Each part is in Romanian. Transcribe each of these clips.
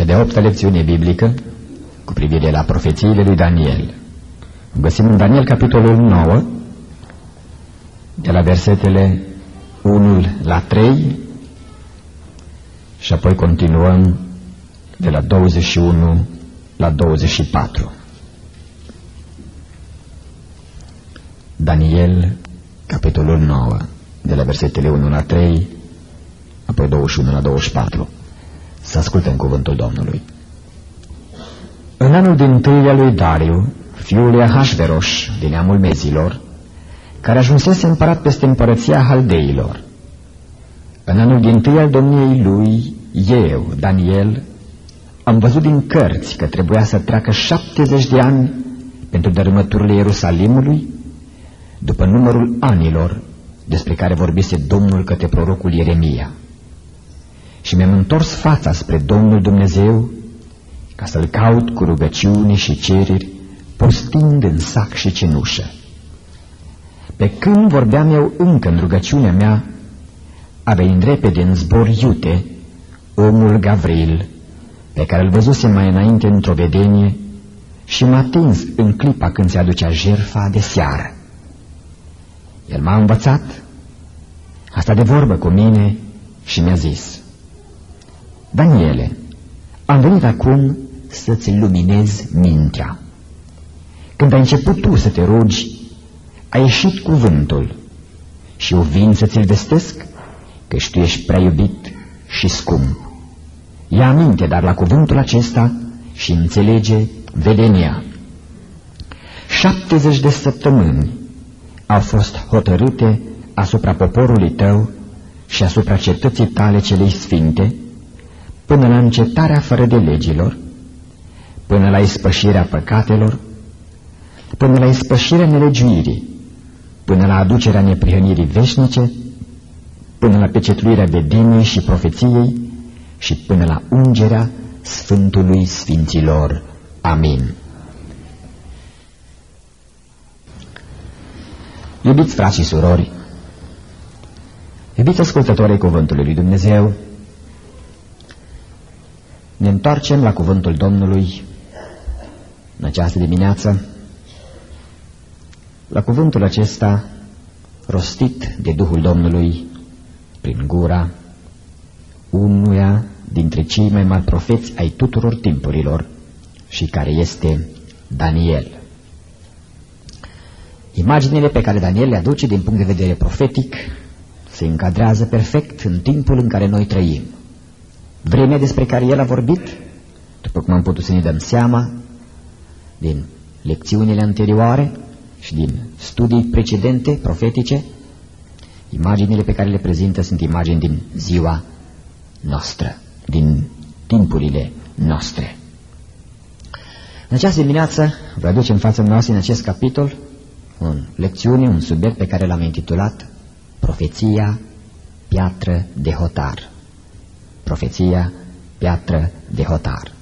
de 8-a lecțiune biblică cu privire la profețiile lui Daniel. Găsim în Daniel capitolul 9, de la versetele 1 la 3 și apoi continuăm de la 21 la 24. Daniel capitolul 9, de la versetele 1 la 3, apoi 21 la 24. Să ascultăm cuvântul Domnului. În anul dintâi al lui Dariu, fiul lui Ahasveros, din neamul Mezilor, care ajunsese împărat peste împărăția Haldeilor. În anul dintâi al domniei lui, eu, Daniel, am văzut din cărți că trebuia să treacă 70 de ani pentru dărâmăturile Ierusalimului, după numărul anilor despre care vorbise Domnul către prorocul Ieremia. Și mi-am întors fața spre Domnul Dumnezeu ca să-L caut cu rugăciune și cereri, postind în sac și cenușă. Pe când vorbeam eu încă în rugăciunea mea, a venit repede în zbor iute omul Gavril, pe care îl văzusem mai înainte într-o vedenie, și m-a atins în clipa când se aducea jertfa de seară. El m-a învățat, a stat de vorbă cu mine și mi-a zis: Daniele, am venit acum să-ți luminez mintea. Când ai început tu să te rogi, a ieșit cuvântul și eu vin să ți-l vestesc, căci tu ești prea iubit și scump. Ia aminte dar la cuvântul acesta și înțelege vedenia. 70 de săptămâni au fost hotărâte asupra poporului tău și asupra cetății tale celei sfinte, până la încetarea fără de legilor, până la ispășirea păcatelor, până la ispășirea nelegiuirii, până la aducerea neprihănirii veșnice, până la pecetluirea vedeniei și profeției și până la ungerea Sfântului Sfinților. Amin. Iubiți frați și surori, iubiți ascultători ai cuvântului lui Dumnezeu, ne întoarcem la cuvântul Domnului în această dimineață, la cuvântul acesta rostit de Duhul Domnului prin gura unuia dintre cei mai mari profeți ai tuturor timpurilor și care este Daniel. Imaginile pe care Daniel le aduce din punct de vedere profetic se încadrează perfect în timpul în care noi trăim. Vremea despre care el a vorbit, după cum am putut să ne dăm seama din lecțiunile anterioare și din studii precedente profetice, imaginile pe care le prezintă sunt imagini din ziua noastră, din timpurile noastre. În această dimineață vă aduc în fața noastră, în acest capitol, o lecțiune, un subiect pe care l-am intitulat Profeția Piatră de Hotar. Profeția Piatră de Hotar.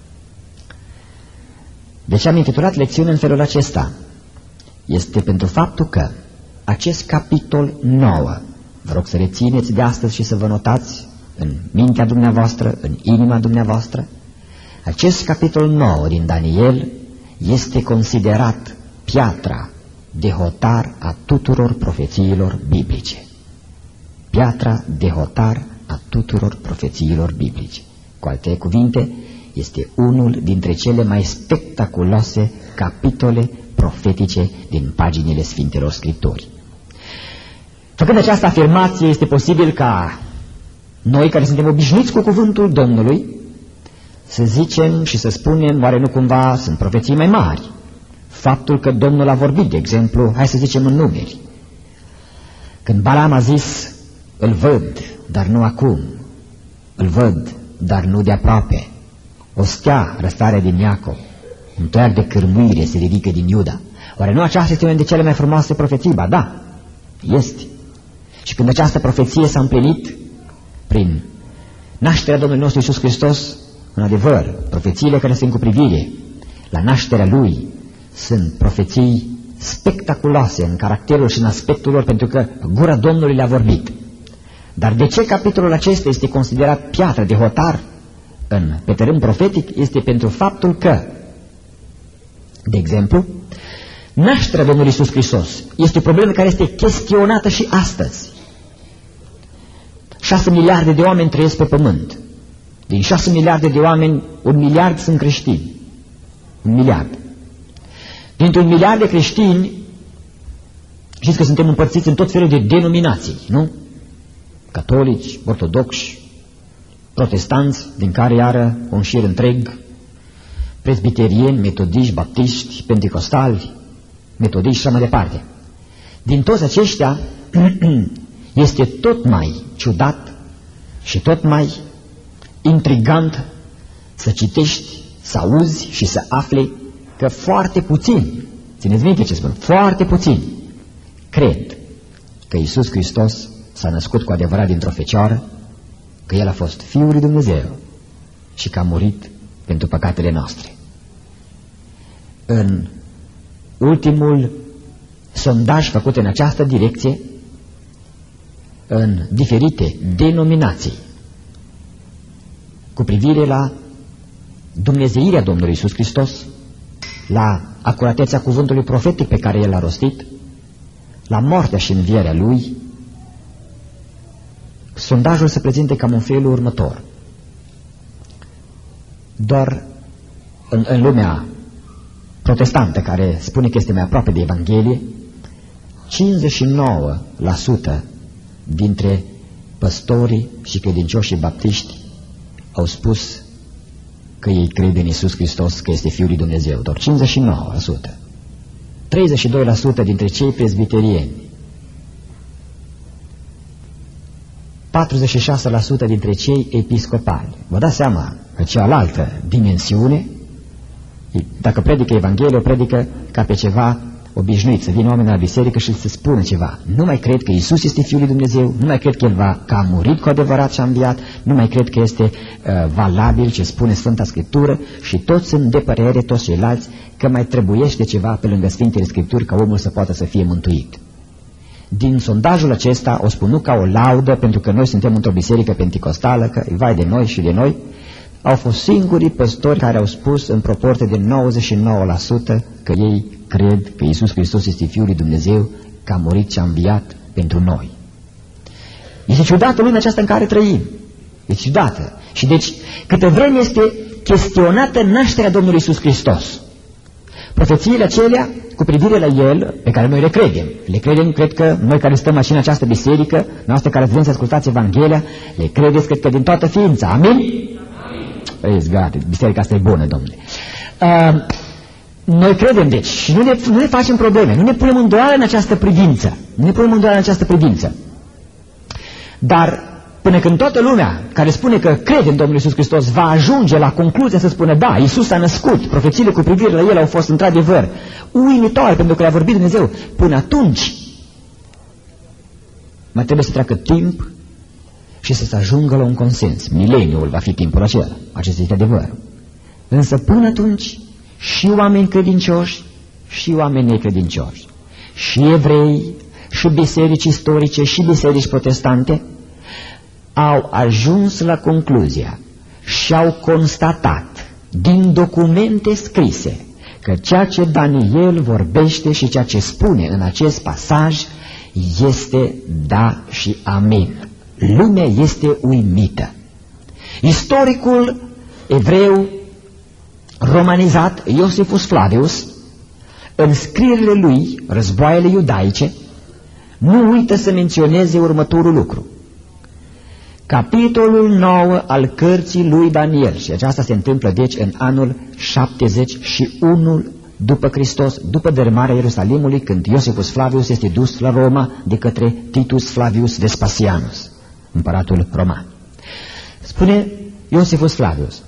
De ce am intitulat lecțiunea în felul acesta? Este pentru faptul că acest capitol 9, vă rog să rețineți de astăzi și să vă notați în mintea dumneavoastră, în inima dumneavoastră, acest capitol 9 din Daniel este considerat piatra de hotar a tuturor profețiilor biblice. Piatra de hotar a tuturor profețiilor biblice. Cu alte cuvinte, este unul dintre cele mai spectaculoase capitole profetice din paginile Sfintelor Scripturi. Făcând această afirmație, este posibil ca noi, care suntem obișnuiți cu cuvântul Domnului, să zicem și să spunem, oare nu cumva sunt profeții mai mari? Faptul că Domnul a vorbit, de exemplu, hai să zicem în Numeri, când Balaam a zis: îl văd, dar nu acum, îl văd, dar nu de aproape, o stea răsare din Iacov, un toiac de cârmuire se ridică din Iuda. Oare nu aceasta este una dintre cele mai frumoase profeții? Ba da, este. Și când această profeție s-a împlinit prin nașterea Domnului nostru Iisus Hristos, în adevăr, profețiile care sunt cu privire la nașterea Lui sunt profeții spectaculoase în caracterul și în aspectul lor, pentru că gura Domnului le-a vorbit. Dar de ce capitolul acesta este considerat piatră de hotar? pe teren profetic este pentru faptul că, de exemplu, nașterea Domnului Iisus Hristos este o problemă care este chestionată și astăzi. 6 miliarde de oameni trăiesc pe pământ. Din 6 miliarde de oameni, 1 miliard sunt creștini. 1 miliard. Dintr-un miliard de creștini, știți că suntem împărțiți în tot felul de denominații, nu? Catolici, ortodoxi, protestanți, din care iară un șir întreg, presbiterieni, metodiști, baptiști, pentecostali, metodiști și așa mai departe. Din toți aceștia este tot mai ciudat și tot mai intrigant să citești, să auzi și să afli că foarte puțini, țineți minte ce spun, foarte puțini cred că Iisus Hristos s-a născut cu adevărat dintr-o fecioară, că El a fost Fiul lui Dumnezeu și că a murit pentru păcatele noastre. În ultimul sondaj făcut în această direcție, în diferite denominații, cu privire la dumnezeirea Domnului Iisus Hristos, la acuratețea cuvântului profetic pe care El l-a rostit, la moartea și învierea Lui, sondajul se prezintă cam în felul următor. Doar în lumea protestantă, care spune că este mai aproape de Evanghelie, 59% dintre păstorii și credincioșii baptiști au spus că ei cred în Iisus Hristos, că este Fiul lui Dumnezeu, doar 59%. 32% dintre cei presbiterieni, 46% dintre cei episcopali. Vă dați seama că cealaltă dimensiune, dacă predică Evanghelia, o predică ca pe ceva obișnuit, să vină oameni la biserică și să spună ceva. Nu mai cred că Iisus este Fiul lui Dumnezeu, nu mai cred că a murit cu adevărat și a înviat, nu mai cred că este valabil ce spune Sfânta Scriptură, și toți sunt de părere, toți ceilalți, că mai trebuiește ceva pe lângă Sfintele Scripturi ca omul să poată să fie mântuit. Din sondajul acesta, o spun nu ca o laudă, pentru că noi suntem într-o biserică penticostală, că vai de noi și de noi, au fost singurii păstori care au spus în proporție de 99% că ei cred că Iisus Hristos este Fiul lui Dumnezeu, că a murit și a înviat pentru noi. Este ciudată lumea aceasta în care trăim. Este ciudată. Și deci, câtă vreme este chestionată nașterea Domnului Iisus Hristos, profețiile acelea cu privire la El, pe care noi le credem, cred că noi care stăm aici în această biserică, noastră care vrem să ascultați Evanghelia, le credeți, cred că din toată ființa. Amin? Praise God, biserica asta e bună, domnule. Noi credem, deci, și nu ne facem probleme, nu ne punem îndoială în această privință. Dar până când toată lumea care spune că crede în Domnul Iisus Hristos va ajunge la concluzia să spună, da, Iisus a născut, profețiile cu privire la El au fost într-adevăr uimitoare pentru că le-a vorbit Dumnezeu, până atunci mai trebuie să treacă timp și să se ajungă la un consens. Mileniul va fi timpul acela, acesta este adevărul. Însă până atunci și oameni credincioși și oameni necredincioși, și evrei, și biserici istorice, și biserici protestante au ajuns la concluzia și au constatat din documente scrise că ceea ce Daniel vorbește și ceea ce spune în acest pasaj este da și amin. Lumea este uimită. Istoricul evreu romanizat Iosifus Flavius, în scrierile lui, Războaiele iudaice, nu uită să menționeze următorul lucru. Capitolul 9 al cărții lui Daniel, și aceasta se întâmplă deci în anul 71 după Hristos, după dărâmarea Ierusalimului, când Iosifus Flavius este dus la Roma de către Titus Flavius Vespasianus, împăratul roman. Spune Iosifus Flavius,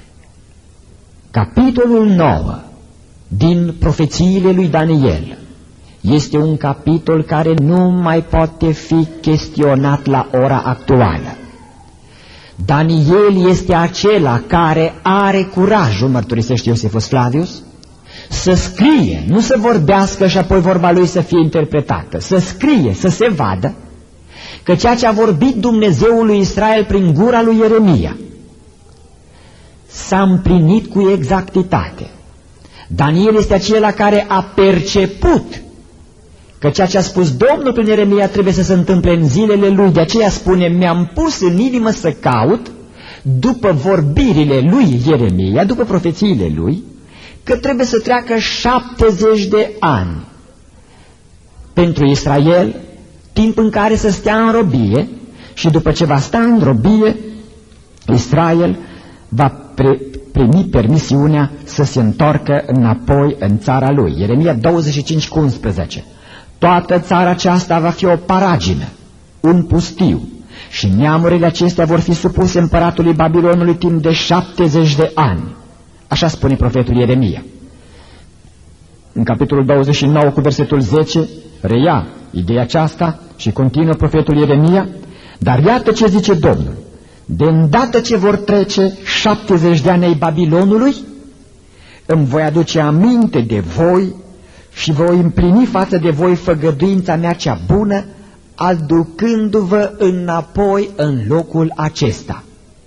capitolul 9 din profețiile lui Daniel este un capitol care nu mai poate fi chestionat la ora actuală. Daniel este acela care are curajul, mărturisește Iosifus Flavius, să scrie, nu să vorbească și apoi vorba lui să fie interpretată, să scrie, să se vadă că ceea ce a vorbit Dumnezeul lui Israel prin gura lui Ieremia s-a împlinit cu exactitate. Daniel este acela care a perceput că ceea ce a spus Domnul prin Ieremia trebuie să se întâmple în zilele lui. De aceea spune, mi-am pus în inimă să caut, după vorbirile lui Ieremia, după profețiile lui, că trebuie să treacă 70 de ani pentru Israel, timp în care să stea în robie, și după ce va sta în robie, Israel va primi permisiunea să se întoarcă înapoi în țara lui. Ieremia 25:11. Toată țara aceasta va fi o paragină, un pustiu, și neamurile acestea vor fi supuse împăratului Babilonului timp de 70 de ani. Așa spune profetul Ieremia. În capitolul 29 cu versetul 10 reia ideea aceasta și continuă profetul Ieremia, dar iată ce zice Domnul: de îndată ce vor trece 70 de ani ai Babilonului, îmi voi aduce aminte de voi și voi împlini față de voi făgăduința mea cea bună, aducându-vă înapoi în locul acesta.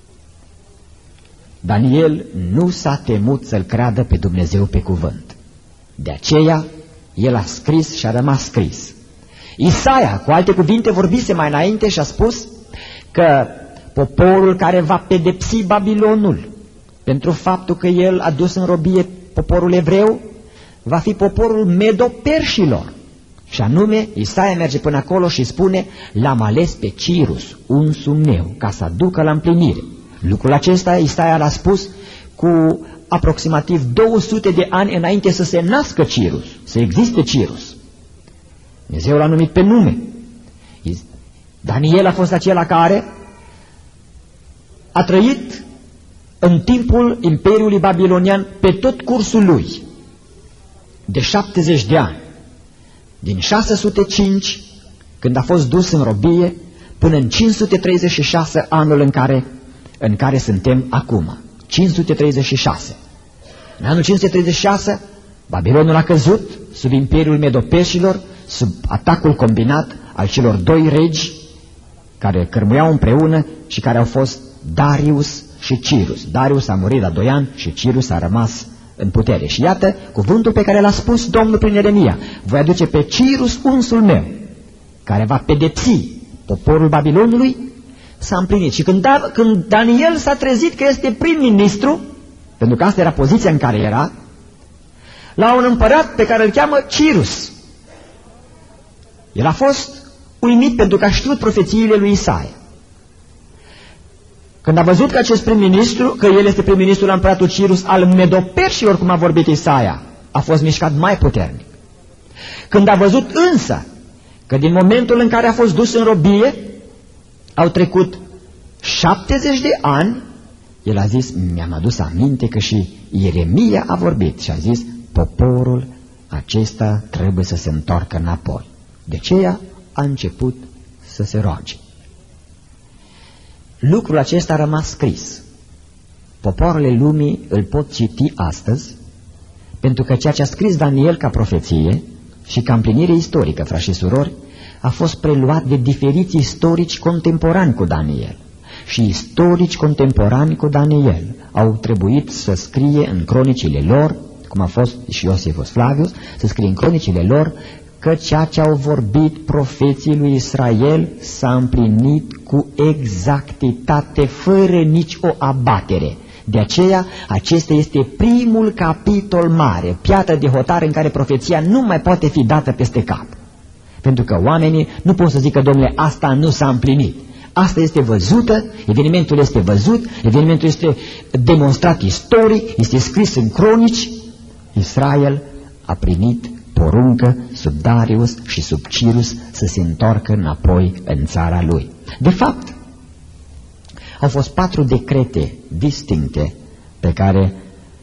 Daniel nu s-a temut să-L creadă pe Dumnezeu pe cuvânt. De aceea, el a scris și a rămas scris. Isaia, cu alte cuvinte, vorbise mai înainte și a spus că poporul care va pedepsi Babilonul pentru faptul că el a dus în robie poporul evreu va fi poporul medo-perșilor. Și anume, Isaia merge până acolo și spune: l-am ales pe Cirus, unsul meu, ca să aducă la împlinire. Lucrul acesta Isaia l-a spus cu aproximativ 200 de ani înainte să se nască Cirus, să existe Cirus. Dumnezeu l-a numit pe nume. Daniel a fost acela care a trăit în timpul Imperiului Babilonian pe tot cursul lui, de 70 de ani. Din 605, când a fost dus în robie, până în 536, anul în care suntem acum. 536. În anul 536, Babilonul a căzut sub Imperiul Medo-Perșilor, sub atacul combinat al celor doi regi care cărmuiau împreună și care au fost Darius și Cirus. Darius a murit la 2 ani și Cirus a rămas în putere. Și iată cuvântul pe care l-a spus Domnul prin Ieremia: voi aduce pe Cirus, unsul meu, care va pedepsi poporul Babilonului. S-a împlinit. Și când Daniel s-a trezit că este prim-ministru, pentru că asta era poziția în care era, la un împărat pe care îl cheamă Cirus. El a fost uimit pentru că a știut profețiile lui Isaia. Când a văzut că acest prim-ministru, că el este prim-ministru la împăratul Cirus al Medo-Perșilor, cum a vorbit Isaia, a fost mișcat mai puternic. Când a văzut însă că din momentul în care a fost dus în robie au trecut 70 de ani, el a zis: mi-am adus aminte că și Ieremia a vorbit și a zis: poporul acesta trebuie să se întoarcă înapoi. De aceea a început să se roage. Lucrul acesta a rămas scris. Popoarele lumii îl pot citi astăzi, pentru că ceea ce a scris Daniel ca profeție și ca împlinire istorică, frați și surori, a fost preluat de diferiți istorici contemporani cu Daniel. Și istorici contemporani cu Daniel au trebuit să scrie în cronicile lor, cum a fost și Iosifus Flavius, să scrie în cronicile lor că ceea ce au vorbit profeții lui Israel s-a împlinit cu exactitate, fără nici o abatere. De aceea, acesta este primul capitol mare, piatră de hotare, în care profeția nu mai poate fi dată peste cap. Pentru că oamenii nu pot să zică: domnule, asta nu s-a împlinit. Asta este văzută, evenimentul este văzut, evenimentul este demonstrat istoric, este scris în cronici. Israel a primit poruncă sub Darius și sub Cirus să se întoarcă înapoi în țara lui. De fapt, au fost 4 decrete distincte pe care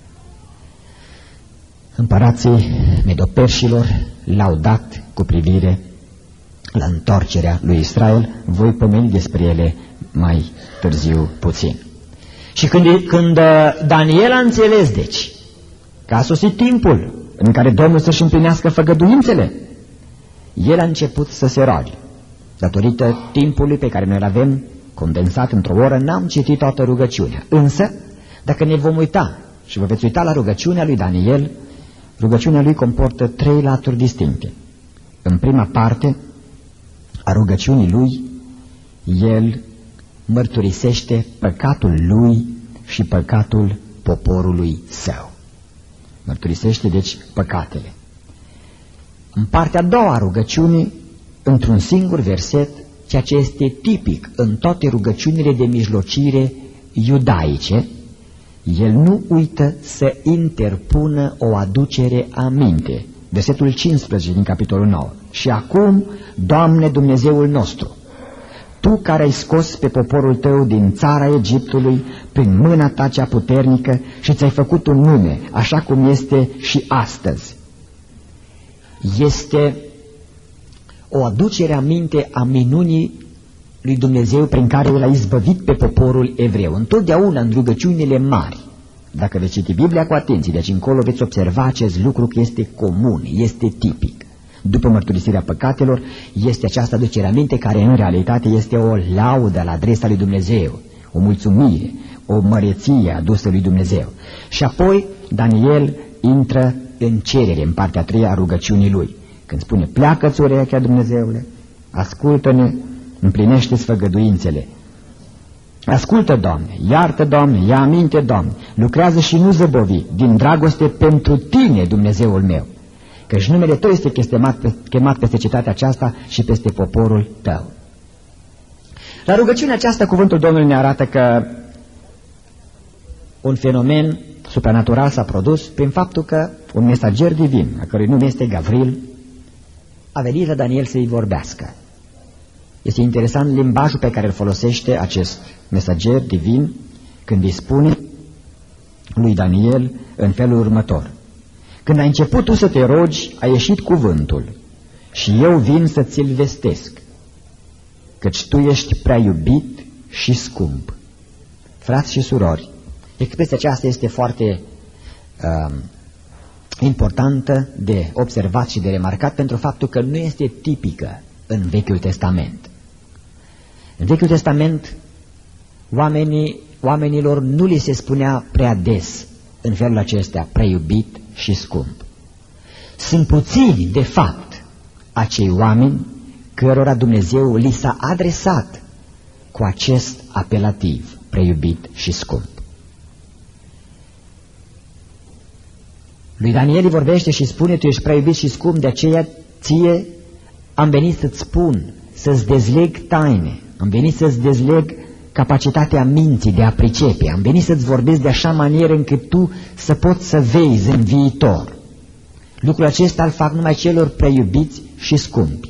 împărații Medo-Perșilor le-au dat cu privire la întoarcerea lui Israel. Voi pomeni despre ele mai târziu puțin. Și când Daniel a înțeles, deci, că a sosit timpul în care Domnul să-și împlinească făgăduințele, el a început să se roage. Datorită timpului pe care noi îl avem condensat într-o oră, n-am citit toată rugăciunea. Însă, Dacă ne vom uita și vă veți uita la rugăciunea lui Daniel, rugăciunea lui comportă 3 laturi distincte. În prima parte a rugăciunii lui, el mărturisește păcatul lui și păcatul poporului său. Mărturisește, deci, păcatele. În partea a doua a rugăciunii, într-un singur verset, ceea ce este tipic în toate rugăciunile de mijlocire iudaice, el nu uită să interpună o aducere aminte. Versetul 15 din capitolul 9. Și acum, Doamne Dumnezeul nostru, Tu care ai scos pe poporul Tău din țara Egiptului prin mâna Ta cea puternică și ți-ai făcut un nume, așa cum este și astăzi. Este o aducere aminte a minunii lui Dumnezeu prin care El a izbăvit pe poporul evreu. Întotdeauna în rugăciunile mari, dacă veți citi Biblia cu atenție, deci încolo veți observa acest lucru că este comun, este tipic. După mărturisirea păcatelor, este această aducere aminte care în realitate este o laudă la adresa lui Dumnezeu, o mulțumire, o măreție adusă lui Dumnezeu. Și apoi Daniel intră în cerere, în partea a treia a rugăciunii lui, când spune: pleacă-ți urechea, Dumnezeule, ascultă-ne, împlinește-ți făgăduințele. Ascultă, Doamne, iartă, Doamne, ia aminte, Doamne, lucrează și nu zăbovi, din dragoste pentru Tine, Dumnezeul meu, căci numele Tău este chemat peste cetatea aceasta și peste poporul Tău. La rugăciunea aceasta, cuvântul Domnului ne arată că un fenomen supranatural s-a produs prin faptul că un mesager divin, a cărui nume este Gavril, a venit la Daniel să-i vorbească. Este interesant limbajul pe care îl folosește acest mesager divin când îi spune lui Daniel în felul următor: când ai început tu să te rogi, a ieșit cuvântul și eu vin să ți-l vestesc, căci tu ești prea iubit și scump. Frați și surori, expresia aceasta este foarte importantă de observat și de remarcat pentru faptul că nu este tipică în Vechiul Testament. În Vechiul Testament oamenilor nu li se spunea prea des în felul acesta, prea iubit și scump. Sunt puțini, de fapt, acei oameni cărora Dumnezeu li s-a adresat cu acest apelativ, prea iubit și scump. Lui Daniel îi vorbește și spune: tu ești prea iubit și scump, de aceea ție am venit să-ți spun, să-ți dezleg taine, am venit să-ți dezleg capacitatea minții de a pricepe, am venit să-ți vorbesc de așa manieră încât tu să poți să vezi în viitor. Lucrul acesta îl fac numai celor prea iubiți și scumpi.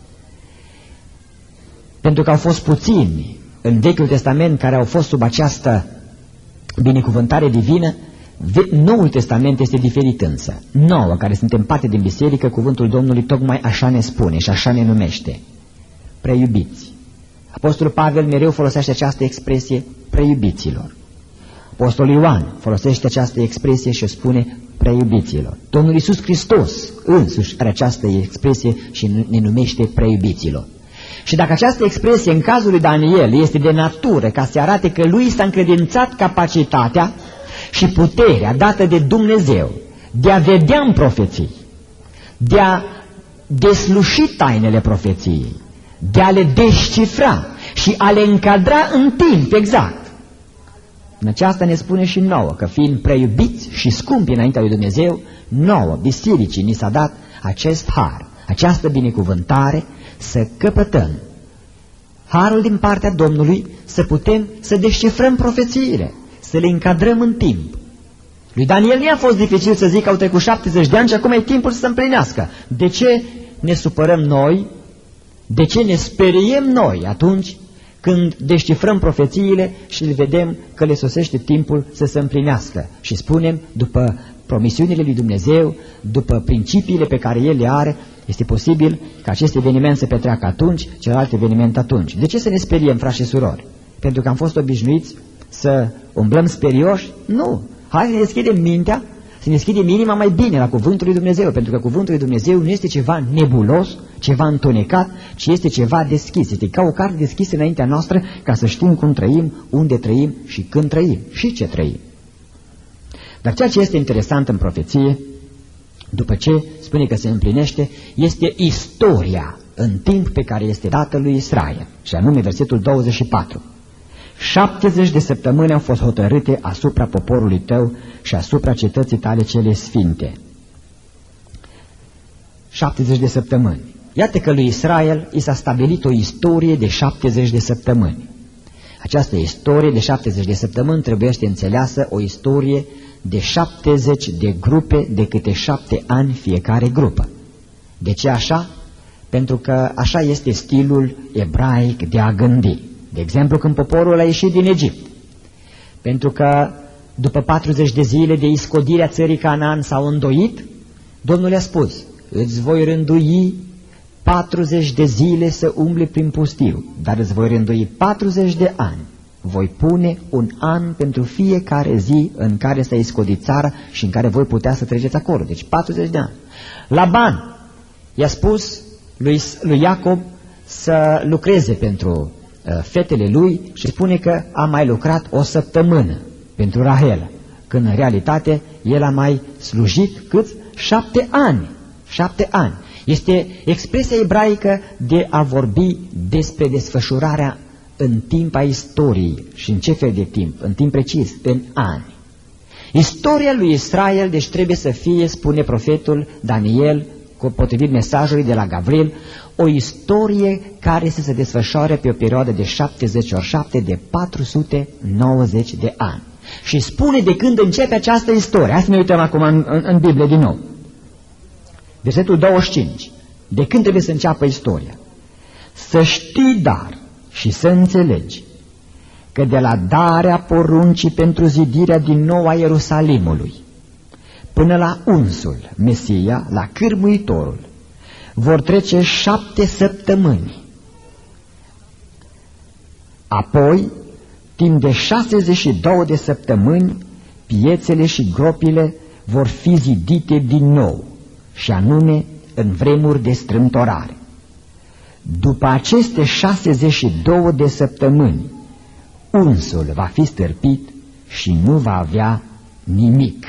Pentru că au fost puțini în Vechiul Testament care au fost sub această binecuvântare divină, Noul Testament este diferit însă. Nouă, care suntem parte din biserică, cuvântul Domnului tocmai așa ne spune și așa ne numește: preiubiți. Apostolul Pavel mereu folosește această expresie: preiubiților. Apostolul Ioan folosește această expresie și o spune: preiubiților. Domnul Iisus Hristos însuși are această expresie și ne numește preiubiților. Și dacă această expresie în cazul lui Daniel este de natură ca să arate că lui s-a încredințat capacitatea și puterea dată de Dumnezeu de a vedea în profeții, de a desluși tainele profeției, de a le descifra și a le încadra în timp exact. În aceasta ne spune și nouă că, fiind preiubiți și scumpi înaintea lui Dumnezeu, nouă, bisericii, ni s-a dat acest har, această binecuvântare să căpătăm harul din partea Domnului, să putem să descifrăm profețiile, să le încadrăm în timp. Lui Daniel nu a fost dificil să zic că au trecut 70 de ani și acum e timpul să se împlinească. De ce ne supărăm noi? De ce ne speriem noi atunci când descifrăm profețiile și le vedem că le sosește timpul să se împlinească? Și spunem, după promisiunile lui Dumnezeu, după principiile pe care El le are, este posibil ca acest eveniment să petreacă atunci, celălalt eveniment atunci. De ce să ne speriem, frați și surori? Pentru că am fost obișnuiți să umblăm sperioși? Nu! Hai să ne deschidem mintea, să ne deschidem inima mai bine la cuvântul lui Dumnezeu, pentru că cuvântul lui Dumnezeu nu este ceva nebulos, ceva întunecat, ci este ceva deschis. Este ca o carte deschisă înaintea noastră ca să știm cum trăim, unde trăim și când trăim și ce trăim. Dar ceea ce este interesant în profeție, după ce spune că se împlinește, este istoria în timp pe care este dată lui Israel, și anume versetul 24. 70 de săptămâni au fost hotărâte asupra poporului tău și asupra cetății tale cele sfinte. 70 de săptămâni. Iată că lui Israel i s-a stabilit o istorie de 70 de săptămâni. Această istorie de 70 de săptămâni trebuiește înțeleasă o istorie de 70 de grupe de câte 7 ani fiecare grupă. De ce așa? Pentru că așa este stilul ebraic de a gândi. De exemplu, când poporul a ieșit din Egipt. Pentru că după 40 de zile de iscodirea țării Canaan s-au îndoit, Domnul le-a spus: îți voi rândui 40 de zile să umbli prin pustiu, dar îți voi rândui 40 de ani. Voi pune un an pentru fiecare zi în care s-a iscodit țara și în care voi putea să treceți acolo. Deci 40 de ani. Laban i-a spus lui Iacob să lucreze pentru fetele lui și spune că a mai lucrat o săptămână pentru Rahela, când în realitate el a mai slujit cât? 7 ani. 7 ani. Este expresia ebraică de a vorbi despre desfășurarea în timp a istoriei. Și în ce fel de timp? În timp precis, în ani. Istoria lui Israel, deci trebuie să fie, spune profetul Daniel, potrivit mesajului de la Gavril, o istorie care să se desfășoare pe o perioadă de 70 ori 7 de 490 de ani. Și spune de când începe această istorie. Hai să ne uităm acum în Biblie din nou. Versetul 25. De când trebuie să înceapă istoria? Să știi dar și să înțelegi că de la darea poruncii pentru zidirea din nou a Ierusalimului până la unsul, Mesia, la cârmuitorul, vor trece 7 săptămâni. Apoi, timp de 62 de săptămâni, piețele și gropile vor fi zidite din nou, și anume în vremuri de strâmtorare. După aceste 62 de săptămâni, unsul va fi stârpit și nu va avea nimic.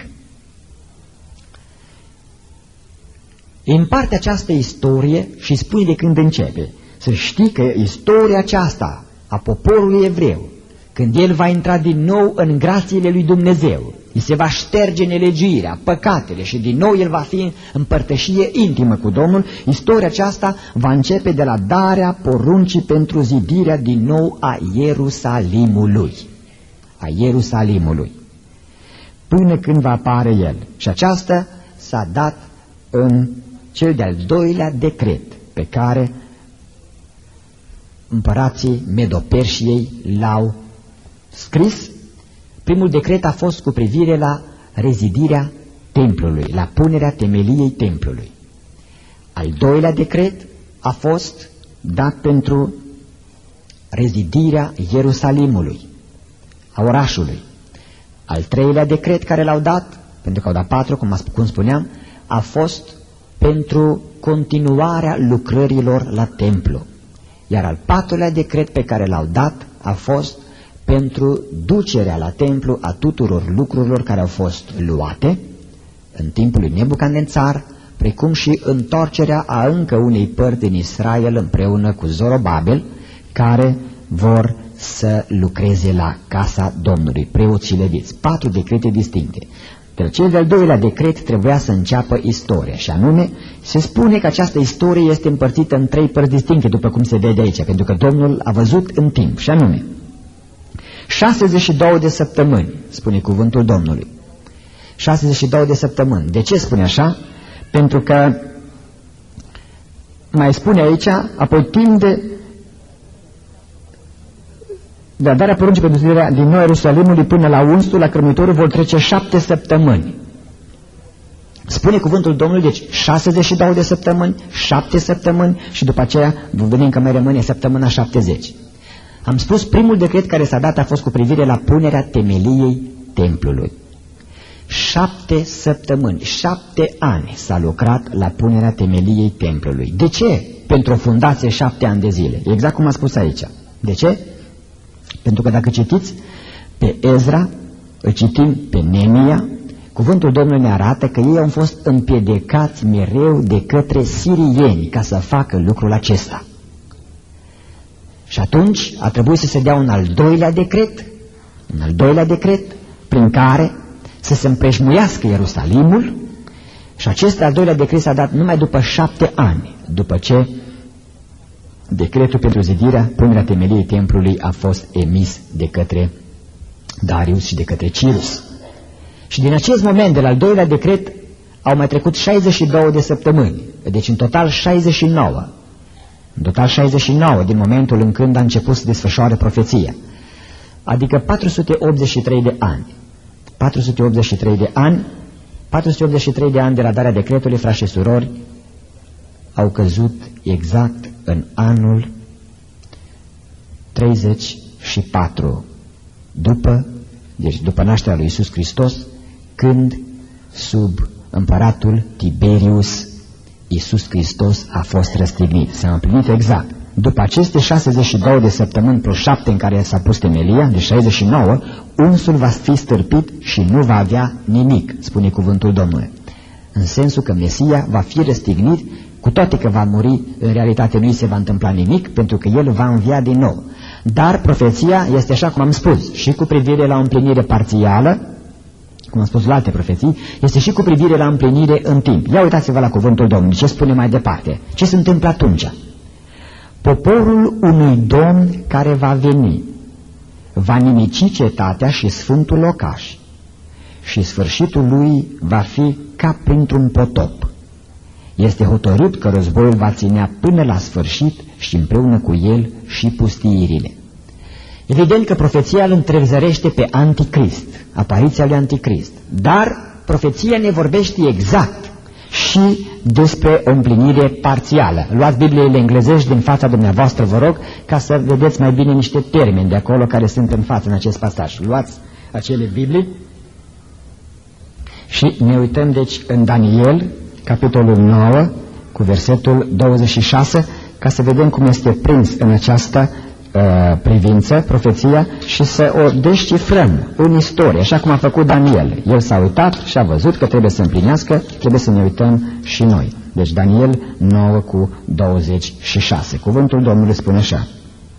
Împarte această istorie și spune de când începe. Să știi că istoria aceasta a poporului evreu, când el va intra din nou în grațiile lui Dumnezeu, îi se va șterge nelegiuirea, păcatele și din nou el va fi în părtășie intimă cu Domnul, istoria aceasta va începe de la darea poruncii pentru zidirea din nou a Ierusalimului. A Ierusalimului. Până când va apare el. Și aceasta s-a dat în cel de-al doilea decret pe care împărații Medo-Persiei l-au scris. Primul decret a fost cu privire la rezidirea templului, la punerea temeliei templului. Al doilea decret a fost dat pentru rezidirea Ierusalimului, a orașului. Al treilea decret care l-au dat, pentru că au dat 4, cum spuneam, a fost pentru continuarea lucrărilor la templu. Iar al 4-lea decret pe care l-au dat a fost pentru ducerea la templu a tuturor lucrurilor care au fost luate în timpul lui Nebucadnețar, precum și întoarcerea a încă unei părți din Israel împreună cu Zorobabel, care vor să lucreze la casa Domnului, preoți și leviți. 4 decrete distincte. Dar cel de-al doilea decret trebuia să înceapă istoria, și anume se spune că această istorie este împărțită în 3 părți distincte, după cum se vede aici, pentru că Domnul a văzut în timp, și anume 62 de săptămâni, spune cuvântul Domnului. 62 de săptămâni. De ce spune așa? Pentru că mai spune aici, apoi timp de darea poruncii pentru zidirea din nou Ierusalimului până la unsul, la cârmuitorul, vor trece 7 săptămâni. Spune cuvântul Domnului, deci 62 de săptămâni, 7 săptămâni și după aceea vedem că mai rămâne săptămâna 70. Am spus, primul decret care s-a dat a fost cu privire la punerea temeliei templului. 7 săptămâni, 7 ani s-a lucrat la punerea temeliei templului. De ce? Pentru o fundație 7 ani de zile. Exact cum a spus aici. De ce? Pentru că dacă citiți pe Ezra, îl citim pe Neemia, Cuvântul Domnului ne arată că ei au fost împiedicați mereu de către sirieni ca să facă lucrul acesta. Și atunci a trebuit să se dea un al doilea decret prin care să se împrejmuiască Ierusalimul, și acest al doilea decret s-a dat numai după 7 ani, după ce decretul pentru zidirea, punerea temeliei templului a fost emis de către Darius și de către Cirus. Și din acest moment, de la al doilea decret, au mai trecut 62 de săptămâni, deci în total 69. În total 69 din momentul în când a început să desfășoare profeția. Adică 483 de ani. 483 de ani de la darea decretului, frați și surori, au căzut exact în anul 34 după nașterea lui Iisus Hristos, când sub împăratul Tiberius Iisus Hristos a fost răstignit. S-a împlinit exact. După aceste 62 de săptămâni plus 7 în care s-a pus temelia, de 69, unsul va fi stârpit și nu va avea nimic, spune cuvântul Domnului. În sensul că Mesia va fi răstignit, cu toate că va muri, în realitate nu îi se va întâmpla nimic, pentru că el va învia din nou. Dar profeția este așa cum am spus, și cu privire la o împlinire parțială, cum am spus la alte profeții, este și cu privire la împlinire în timp. Ia uitați-vă la cuvântul Domnului, ce spune mai departe. Ce se întâmplă atunci? Poporul unui Domn care va veni va nimici cetatea și sfântul locaș, și sfârșitul lui va fi ca printr-un potop. Este hotărât că războiul va ținea până la sfârșit și împreună cu el și pustiirile. Evident că profeția îl întrezărește pe Anticrist, apariția lui Anticrist, dar profeția ne vorbește exact și despre o împlinire parțială. Luați Bibliile englezești din fața dumneavoastră, vă rog, ca să vedeți mai bine niște termeni de acolo care sunt în față în acest pasaj. Luați acele Biblii și ne uităm deci în Daniel, capitolul 9, cu versetul 26, ca să vedem cum este prins în această privință, profeția, și să o descifrăm în istorie, așa cum a făcut Daniel. El s-a uitat și a văzut că trebuie să împlinească, trebuie să ne uităm și noi. Deci Daniel 9 cu 26. Cuvântul Domnului spune așa: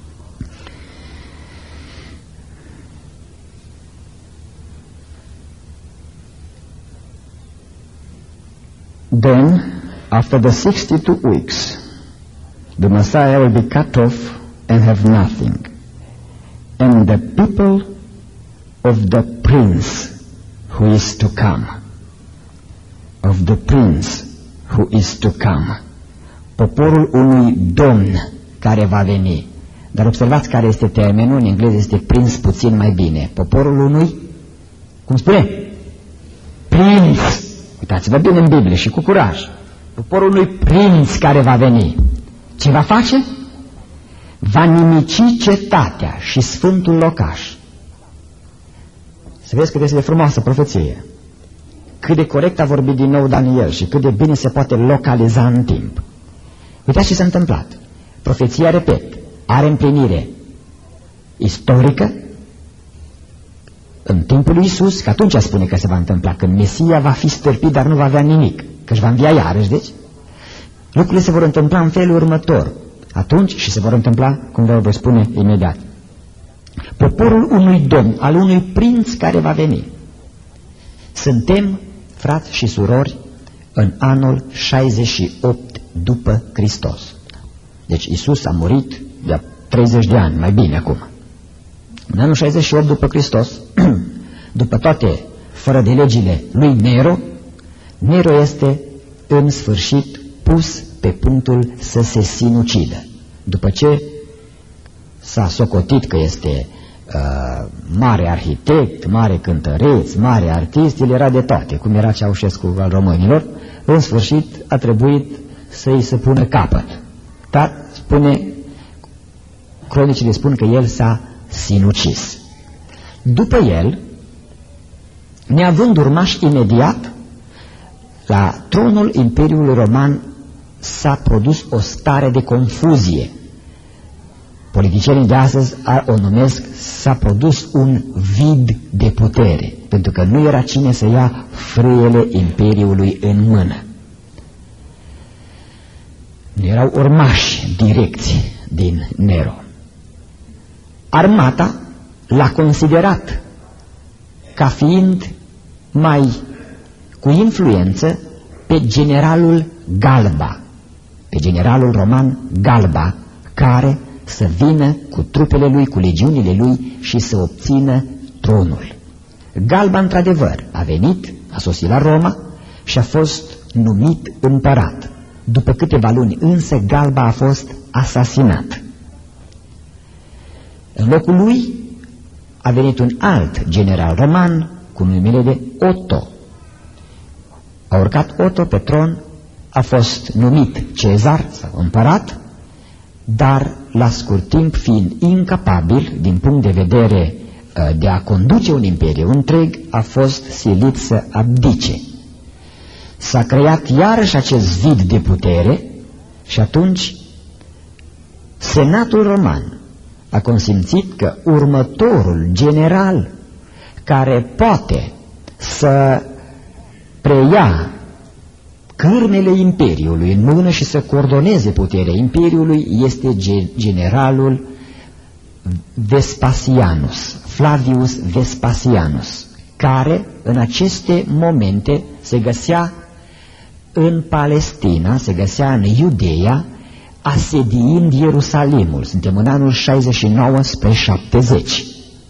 Then, after the 62 weeks, the Messiah will be cut off and have nothing, and the people of the prince who is to come, poporul unui domn care va veni. Dar observați care este termenul, în engleză este prins puțin mai bine. Poporul unui, cum spune? Prinț. Uitați-vă bine în Biblie și cu curaj. Poporul unui prinț care va veni. Ce va face? Va nimici cetatea și sfântul locaș. Să vezi cât este de frumoasă profeție. Cât de corect a vorbit din nou Daniel și cât de bine se poate localiza în timp. Uitați ce s-a întâmplat. Profeția, repet, are împlinire istorică în timpul lui Iisus, că atunci spune că se va întâmpla, când Mesia va fi stârpit, dar nu va avea nimic, că își va învia iarăși, deci. Lucrurile se vor întâmpla în felul următor. Atunci, și se vor întâmpla, cum vă voi spune imediat. Poporul unui domn, al unui prinț care va veni. Suntem, frați și surori, în anul 68 după Hristos. Deci Iisus a murit de 30 de ani, mai bine acum. În anul 68 după Hristos, după toate fără de legile lui Nero, Nero este în sfârșit pus pe punctul să se sinucidă. După ce s-a socotit că este mare arhitect, mare cântăreț, mare artist, el era de toate, cum era Ceaușescu al românilor, în sfârșit a trebuit să-i se pună capăt. Dar cronicile spun că el s-a sinucis. După el, neavând urmași imediat, la tronul Imperiului Roman s-a produs o stare de confuzie. Politicienii de astăzi o numesc s-a produs un vid de putere, pentru că nu era cine să ia frâiele imperiului în mână. Nu erau urmași direcți din Nero. Armata l-a considerat ca fiind mai cu influență pe generalul Galba, pe generalul roman Galba, care să vină cu trupele lui, cu legiunile lui și să obțină tronul. Galba, într-adevăr, a venit, a sosit la Roma și a fost numit împărat. După câteva luni însă Galba a fost asasinat. În locul lui a venit un alt general roman cu numele de Otto. A urcat Otto pe tron, a fost numit Cezar sau împărat, dar la scurt timp, fiind incapabil din punct de vedere de a conduce un imperiu întreg, a fost silit să abdice. S-a creat iarăși acest vid de putere și atunci Senatul roman a consimțit că următorul general care poate să preia cârmele imperiului în mână și să coordoneze puterea imperiului este generalul Vespasianus, Flavius Vespasianus, care în aceste momente se găsea în Palestina, se găsea în Iudeea, asediind Ierusalimul. Suntem în anul 69 spre 70.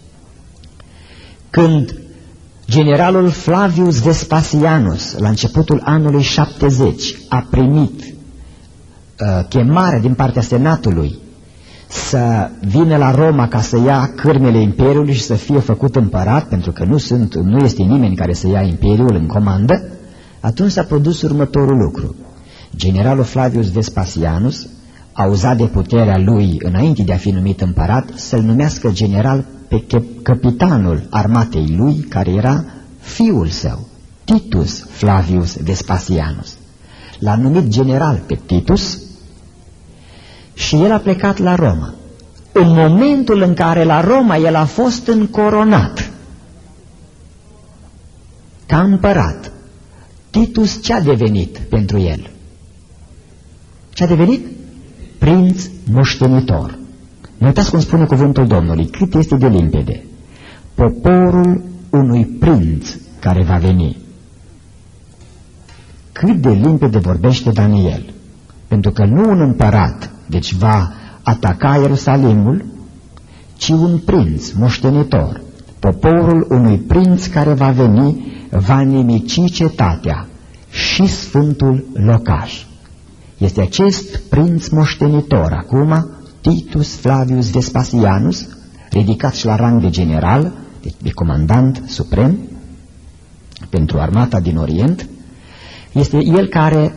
Când generalul Flavius Vespasianus, la începutul anului 70, a primit chemare din partea Senatului să vină la Roma ca să ia cârmele imperiului și să fie făcut împărat, pentru că nu este nimeni care să ia imperiul în comandă, atunci s-a produs următorul lucru. Generalul Flavius Vespasianus a uzat de puterea lui înainte de a fi numit împărat să-l numească general pe capitanul armatei lui, care era fiul său, Titus Flavius Vespasianus. L-a numit general pe Titus și el a plecat la Roma. În momentul în care la Roma el a fost încoronat ca împărat, Titus ce-a devenit pentru el? Ce-a devenit? Prinț moștenitor. Ne uitați cum spune cuvântul Domnului, cât este de limpede. Poporul unui prinț care va veni. Cât de limpede vorbește Daniel. Pentru că nu un împărat, deci va ataca Ierusalimul, ci un prinț moștenitor. Poporul unui prinț care va veni va nimici cetatea și sfântul locaș. Este acest prinț moștenitor acum, Titus Flavius Vespasianus, ridicat și la rang de general, de comandant suprem pentru armata din Orient. Este el care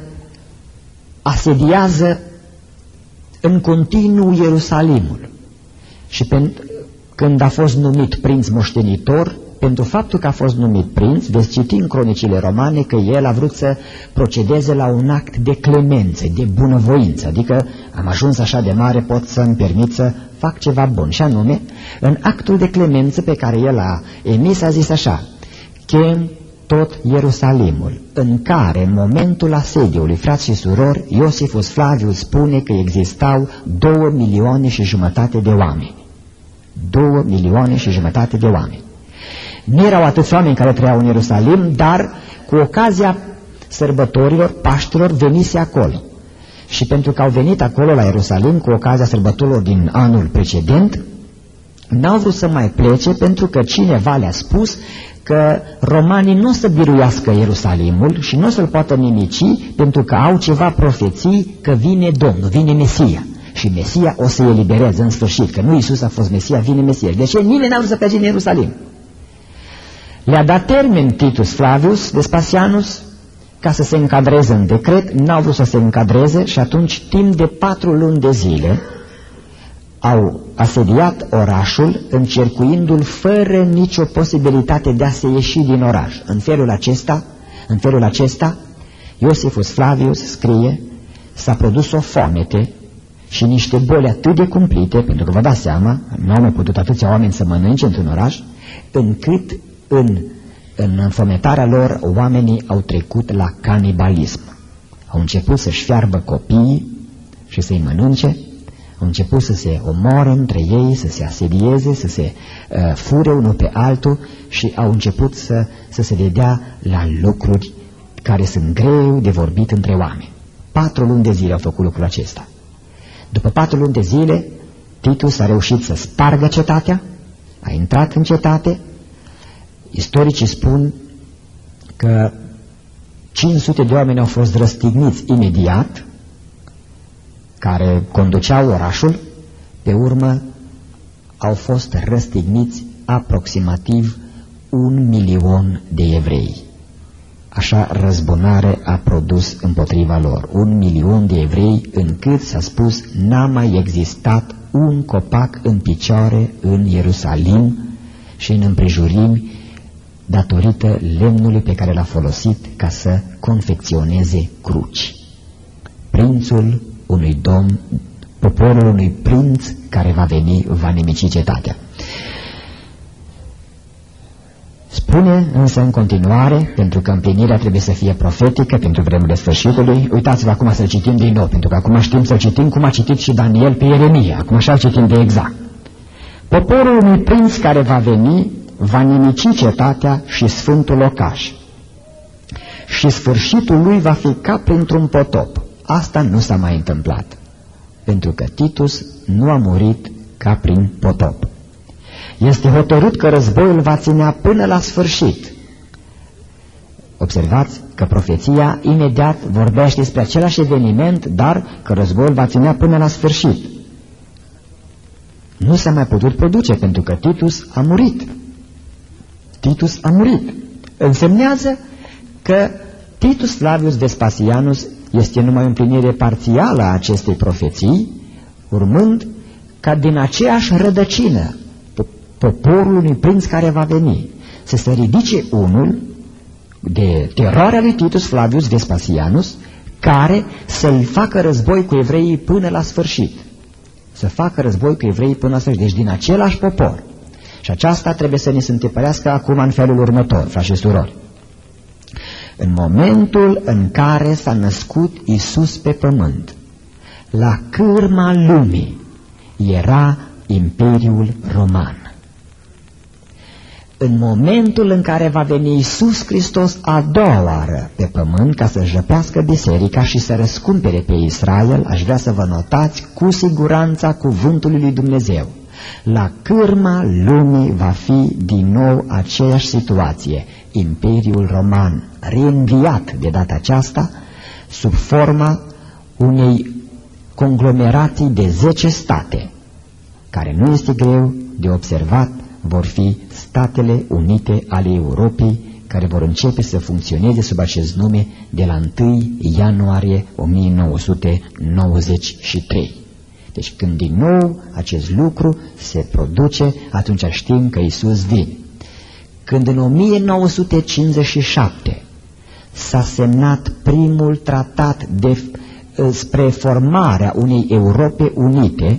asediază în continuu Ierusalimul. Și când a fost numit prinț moștenitor, pentru faptul că a fost numit prinț, veți citi în cronicile romane că el a vrut să procedeze la un act de clemență, de bunăvoință, adică am ajuns așa de mare, pot să-mi permit să fac ceva bun. Și anume, în actul de clemență pe care el a emis, a zis așa: chem tot Ierusalimul, în care în momentul asediului, frați și surori, Iosifus Flavius spune că existau 2,5 milioane de oameni. 2,5 milioane de oameni. Nu erau atâți oameni care trăiau în Ierusalim, dar cu ocazia sărbătorilor, Paștilor, venise acolo. Și pentru că au venit acolo la Ierusalim cu ocazia sărbătorilor din anul precedent, n-au vrut să mai plece, pentru că cineva le-a spus că romanii nu o să biruiască Ierusalimul și nu o să-l poată nimici, pentru că au ceva profeții că vine Domnul, vine Mesia. Și Mesia o să elibereze în sfârșit, că nu Iisus a fost Mesia, vine Mesia. De ce? Nimeni n-a vrut să plece în Ierusalim. Le-a dat termen Titus Flavius Vespasianus ca să se încadreze în decret, n-au vrut să se încadreze și atunci timp de 4 luni de zile au asediat orașul, încercuindu-l fără nicio posibilitate de a se ieși din oraș. În felul acesta, Iosifus Flavius scrie, s-a produs o foamete și niște boli atât de cumplite, pentru că vă dați seama, nu au mai putut atâția oameni să mănânce într-un oraș, încât în înfometarea lor oamenii au trecut la canibalism. Au început să-și fiarbă copiii și să-i mănânce, au început să se omoare între ei, să se asedieze, să se fure unul pe altul și au început să se vedea la lucruri care sunt greu de vorbit între oameni. 4 luni de zile au făcut lucrul acesta. După 4 luni de zile, Titus a reușit să spargă cetatea, a intrat în cetate. Istoricii spun că 500 de oameni au fost răstigniți imediat, care conduceau orașul. Pe urmă au fost răstigniți aproximativ 1.000.000 de evrei. Așa răzbunare a produs împotriva lor 1.000.000 de evrei, încât s-a spus n-a mai existat un copac în picioare în Ierusalim și în împrejurimi, datorită lemnului pe care l-a folosit ca să confecționeze cruci. Prințul unui domn, poporul unui prinț care va veni, va nimici cetatea. Spune însă în continuare, pentru că împlinirea trebuie să fie profetică pentru vremurile sfârșitului. Uitați-vă acum să-l citim din nou, pentru că acum știm să-l citim cum a citit și Daniel pe Ieremia. Acum așa-l citim de exact. Poporul unui prinț care va veni va nimici cetatea și sfântul locaș, și sfârșitul lui va fi ca printr-un potop. Asta nu s-a mai întâmplat, pentru că Titus nu a murit ca prin potop. Este hotărât că războiul va ținea până la sfârșit. Observați că profeția imediat vorbește despre același eveniment, dar că războiul va ținea până la sfârșit. Nu s-a mai putut produce, pentru că Titus a murit. Titus a murit. Însemnează că Titus Flavius Vespasianus este numai o împlinire parțială a acestei profeții, urmând ca din aceeași rădăcină poporul unui prinț care va veni să se ridice unul de teroarea lui Titus Flavius Vespasianus, care să-l facă război cu evreii până la sfârșit. Să facă război cu evreii până la sfârșit, deci din același popor. Și aceasta trebuie să ne se întâmpărească acum în felul următor, frați și surori. În momentul în care s-a născut Iisus pe pământ, la cârma lumii era Imperiul Roman. În momentul în care va veni Iisus Hristos a doua oară pe pământ ca să jăpească biserica și să răscumpere pe Israel, aș vrea să vă notați cu siguranța cuvântului lui Dumnezeu. La cârma lumii va fi din nou aceeași situație, Imperiul Roman, reînviat de data aceasta sub forma unei conglomerații de 10 state, care nu este greu de observat, vor fi Statele Unite ale Europei, care vor începe să funcționeze sub acest nume de la 1 ianuarie 1993. Deci când din nou acest lucru se produce, atunci știm că Iisus vine. Când în 1957 s-a semnat primul tratat spre formarea unei Europe Unite,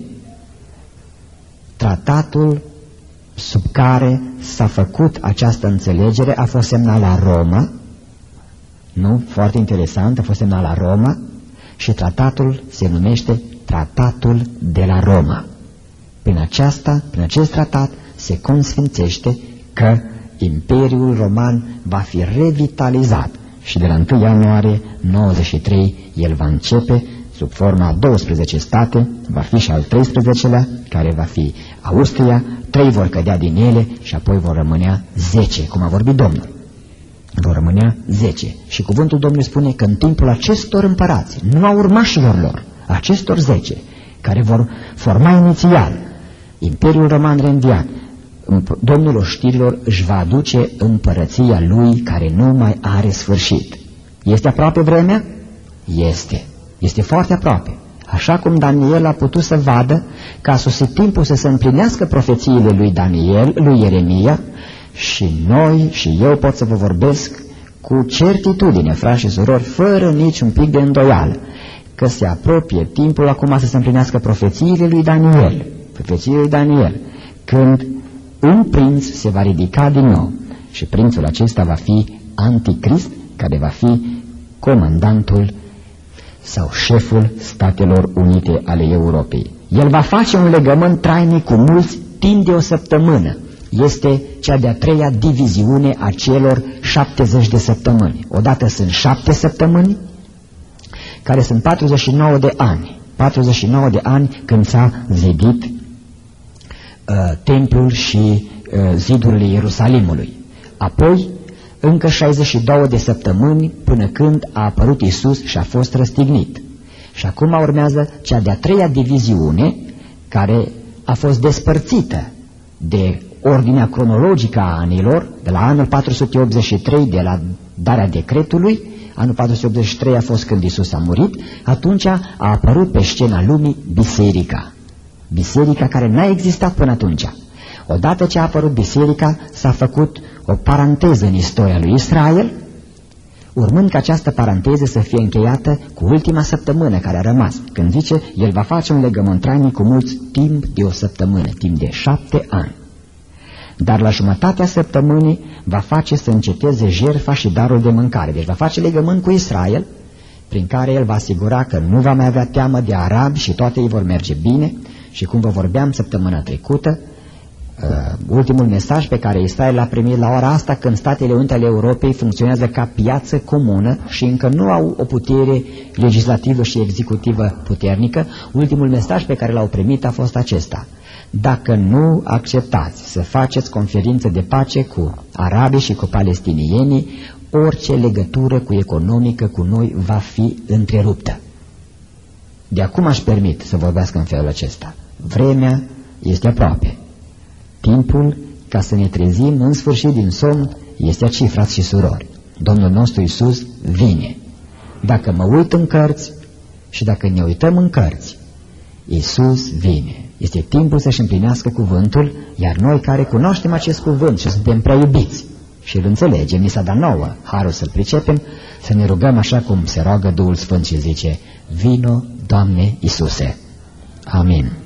tratatul sub care s-a făcut această înțelegere a fost semnat la Roma, nu? Foarte interesant, a fost semnat la Roma și tratatul se numește Tratatul de la Roma. Prin acest tratat se consfințește că Imperiul Roman va fi revitalizat și de la 1 ianuarie 93 el va începe sub forma a 12 state, va fi și al 13-lea, care va fi Austria, 3 vor cădea din ele și apoi vor rămânea 10, cum a vorbit Domnul. Vor rămânea 10. Și cuvântul Domnului spune că în timpul acestor împărați, nu a urmașilor lor, acestor 10, care vor forma inițial Imperiul Roman reînviat, Domnul oștirilor își va aduce împărăția lui care nu mai are sfârșit. Este aproape vremea? Este. Este foarte aproape. Așa cum Daniel a putut să vadă că a sosit timpul să se împlinească profețiile lui Daniel, lui Ieremia, și noi și eu pot să vă vorbesc cu certitudine, frați și surori, fără niciun pic de îndoială, că se apropie timpul acum să se împlinească profețiile lui Daniel, când un prinț se va ridica din nou și prințul acesta va fi Anticrist, care va fi comandantul sau șeful Statelor Unite ale Europei. El va face un legământ trainic cu mulți timp de o săptămână. Este cea de-a treia diviziune a celor 70 de săptămâni. Odată sunt 7 săptămâni, care sunt 49 de ani. 49 de ani când s-a zidit templul și zidurile Ierusalimului. Apoi încă 62 de săptămâni până când a apărut Iisus și a fost răstignit. Și acum urmează cea de-a treia diviziune, care a fost despărțită de ordinea cronologică a anilor, de la anul 483, de la darea decretului. Anul 483 a fost când Iisus a murit. Atunci a apărut pe scena lumii biserica. Biserica care n-a existat până atunci. Odată ce a apărut biserica, s-a făcut o paranteză în istoria lui Israel, urmând ca această paranteză să fie încheiată cu ultima săptămână care a rămas, când zice, el va face un legământ trainic cu mulți timp de o săptămână, timp de 7 ani. Dar la jumătatea săptămânii va face să înceteze jertfa și darul de mâncare. Deci va face legământ cu Israel, prin care el va asigura că nu va mai avea teamă de arabi și toate ei vor merge bine. Și cum vă vorbeam săptămâna trecută, ultimul mesaj pe care Israel l-a primit la ora asta, când Statele Unite ale Europei funcționează ca piață comună și încă nu au o putere legislativă și executivă puternică, ultimul mesaj pe care l-au primit a fost acesta: dacă nu acceptați să faceți conferință de pace cu arabii și cu palestinienii, orice legătură cu economică cu noi va fi întreruptă. De acum aș permit să vorbească în felul acesta. Vremea este aproape. Timpul ca să ne trezim în sfârșit din somn este aici, frați și surori. Domnul nostru Iisus vine. Dacă mă uit în cărți și dacă ne uităm în cărți, Iisus vine. Este timpul să-și împlinească cuvântul, iar noi care cunoaștem acest cuvânt și suntem prea iubiți și îl înțelegem, ni s-a dat nouă harul să-l pricepem, să ne rugăm așa cum se roagă Duhul Sfânt și zice: vino, Doamne Iisuse. Amin.